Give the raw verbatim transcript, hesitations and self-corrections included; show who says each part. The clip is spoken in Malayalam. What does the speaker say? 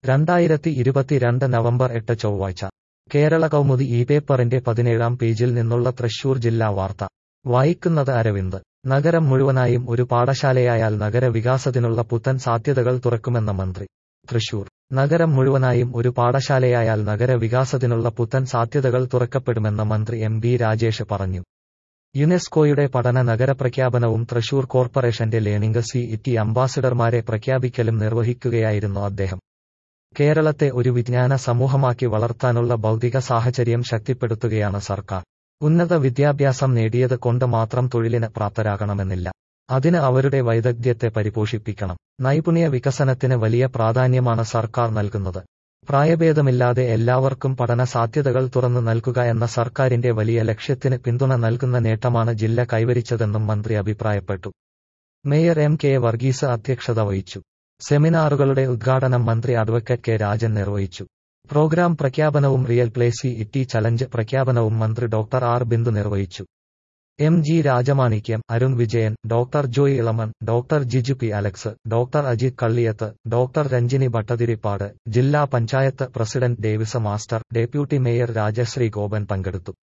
Speaker 1: രണ്ടായിരത്തി ഇരുപത്തിരണ്ട് നവംബർ എട്ട് ചൊവ്വാഴ്ച കേരള കൗമുദി ഈ പേപ്പറിന്റെ പതിനേഴാം പേജിൽ നിന്നുള്ള തൃശൂർ ജില്ലാ വാർത്ത വായിക്കുന്നത് അരവിന്ദ്. നഗരം മുഴുവനായും ഒരു പാഠശാലയായാൽ നഗരവികാസത്തിനുള്ള പുത്തൻ സാധ്യതകൾ തുറക്കുമെന്ന മന്ത്രി. തൃശൂർ. നഗരം മുഴുവനായും ഒരു പാഠശാലയായാൽ നഗരവികാസത്തിനുള്ള പുത്തൻ സാധ്യതകൾ തുറക്കപ്പെടുമെന്ന് മന്ത്രി എം ബി രാജേഷ് പറഞ്ഞു. യുനെസ്കോയുടെ പഠന നഗരപ്രഖ്യാപനവും തൃശൂർ കോർപ്പറേഷന്റെ ലേണിംഗ് സി ഇറ്റി അംബാസിഡർമാരെ പ്രഖ്യാപിക്കലും നിർവഹിക്കുകയായിരുന്നു അദ്ദേഹം. കേരളത്തെ ഒരു വിജ്ഞാന സമൂഹമാക്കി വളർത്താനുള്ള ഭൗതിക സാഹചര്യം ശക്തിപ്പെടുത്തുകയാണ് സർക്കാർ. ഉന്നത വിദ്യാഭ്യാസം നേടിയത് കൊണ്ട് മാത്രം തൊഴിലിന് പ്രാപ്തരാകണമെന്നില്ല. അതിന് അവരുടെ വൈദഗ്ധ്യത്തെ പരിപോഷിപ്പിക്കണം. നൈപുണ്യ വികസനത്തിന് വലിയ പ്രാധാന്യമാണ് സർക്കാർ നൽകുന്നത്. പ്രായഭേദമില്ലാതെ എല്ലാവർക്കും പഠന സാധ്യതകൾ തുറന്നു നൽകുക എന്ന സർക്കാരിന്റെ വലിയ ലക്ഷ്യത്തിന് പിന്തുണ നൽകുന്ന നേട്ടമാണ് ജില്ല കൈവരിച്ചതെന്നും മന്ത്രി അഭിപ്രായപ്പെട്ടു. മേയർ എം കെ വർഗീസ് അധ്യക്ഷത വഹിച്ചു. സെമിനാറുകളുടെ ഉദ്ഘാടനം മന്ത്രി അഡ്വക്കേറ്റ് കെ രാജൻ നിർവഹിച്ചു. പ്രോഗ്രാം പ്രഖ്യാപനവും real play C E T challenge പ്രഖ്യാപനവും മന്ത്രി ഡോക്ടർ ആർ ബിന്ദു നിർവഹിച്ചു. M G Rajamanickam, Arun Vijayan, doctor Joy Elamon, doctor Jiju P Alex, doctor Ajith Kalliyath, doctor Ranjini Bhattathiripad, ജില്ലാ panchayat president Davis master, deputy mayor Rajasree Gopan പങ്കെടുത്തു.